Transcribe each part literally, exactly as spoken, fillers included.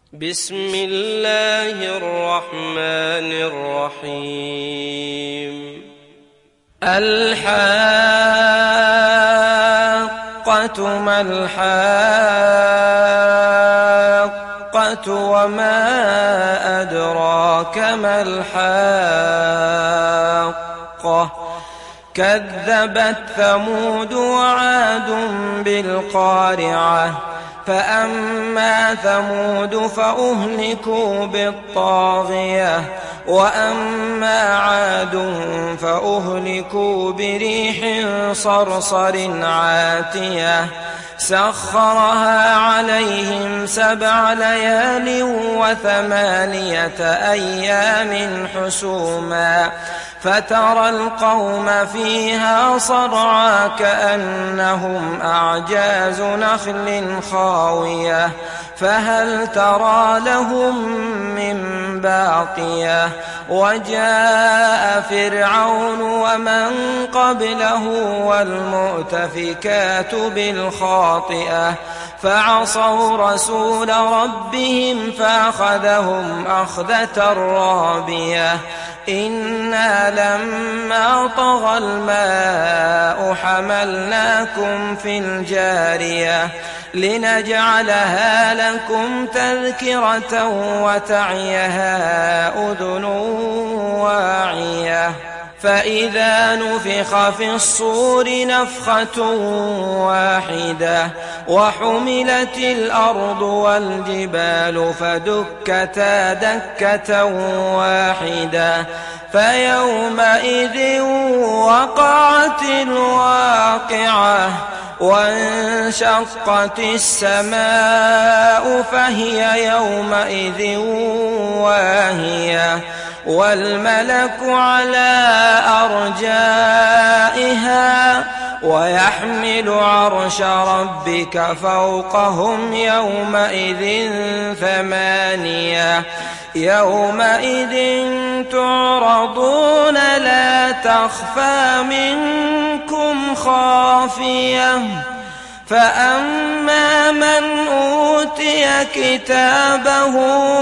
بسم الله الرحمن الرحيم. الحاقة ما الحاقة وما أدراك ما الحاقة كذبت ثمود وعاد بالقارعة فأما ثمود فأهلكوا بالطاغية وأما عاد فأهلكوا بريح صرصر عاتية سخرها عليهم سبع ليال وثمانية أيام حسوما فترى القوم فيها صرعى كأنهم أعجاز نخل خاوية فهل ترى لهم من باقية وجاء فرعون ومن قبله والمؤتفكات بالخاطئة فعصوا رسول ربهم فأخذهم أخذة رابية إنا لما طغى الماء حملناكم في الجارية لنجعلها لكم تذكرة وتعيها أذن واعية فإذا نفخ في الصور نفخة واحدة وحملت الأرض والجبال فدكتا دكة واحدة فيومئذ وقعت الواقعة وانشقت السماء فهي يومئذ واهية والملك على أرجائها ويحمل عرش ربك فوقهم يومئذ ثمانية يومئذ تعرضون لا تخفى منكم خافية فأما من أوتي كتابه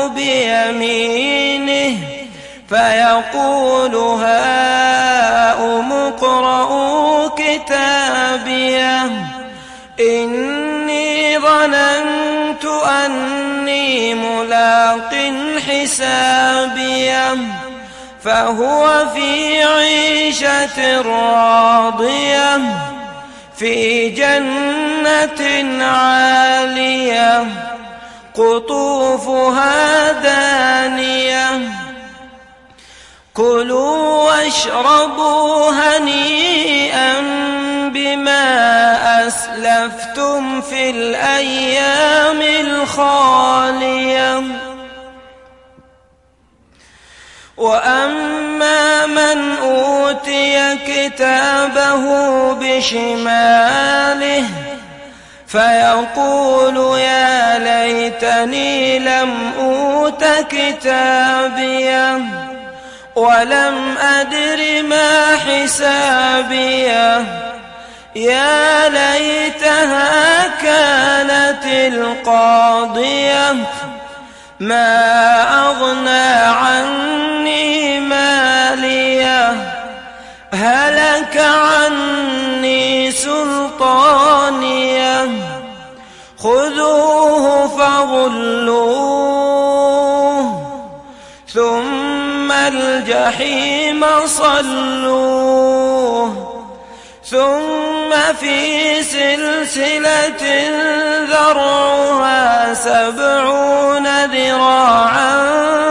بيمينه فيقول هاؤم اقرءوا كتابيه إني ظننت أني ملاق حسابيه فهو في عيشة راضية في جنة عالية قطوفها دانية كلوا واشربوا هنيئا بما أسلفتم في الأيام الخالية وأما من أوتي كتابه بشماله فيقول يا ليتني لم أوت كتابيه ولم أدر ما حسابيه يا ليتها كانت القاضية ما أغنى عني ماليه هلك عني سلطانيه خذوه فغلوه ثم الجحيم صلوه ثم في سلسلة ذرعها سبعون ذراعا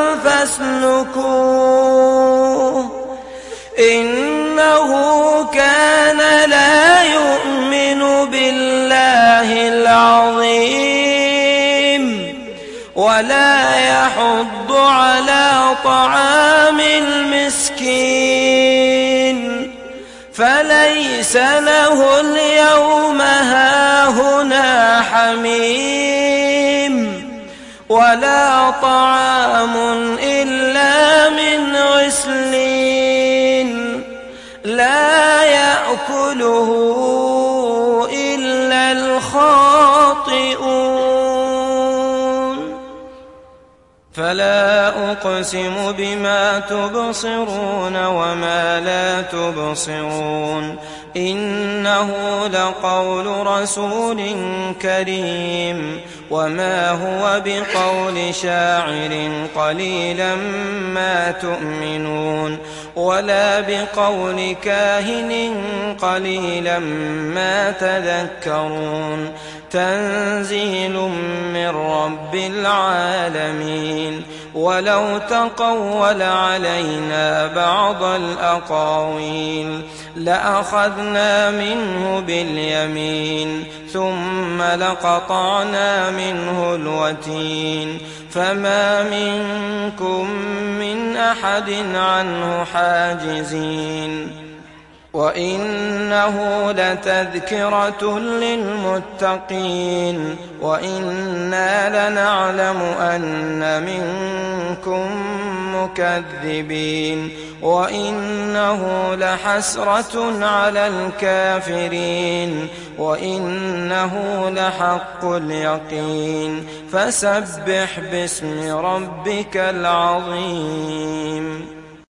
فاسلكوه إنه كان لا يؤمن بالله العظيم ولا يحض على طعام المسكين فليس له اليوم هاهنا حميم ولا طعام إلا من غسلين لا يأكله إلا الخاطئون. فلا أقسم بما تبصرون وما لا تبصرون إنه لقول رسول كريم وما هو بقول شاعر قليلا ما تؤمنون ولا بقول كاهن قليلا ما تذكرون تنزيل من رب العالمين ولو تقول علينا بعض الأقاويل لأخذنا منه باليمين ثم لقطعنا منه الوتين فما منكم من أحد عنه حاجزين وإنه لتذكرة للمتقين وإنا لنعلم أن منكم مكذبين وإنه لحسرة على الكافرين وإنه لحق اليقين فسبح باسم ربك العظيم.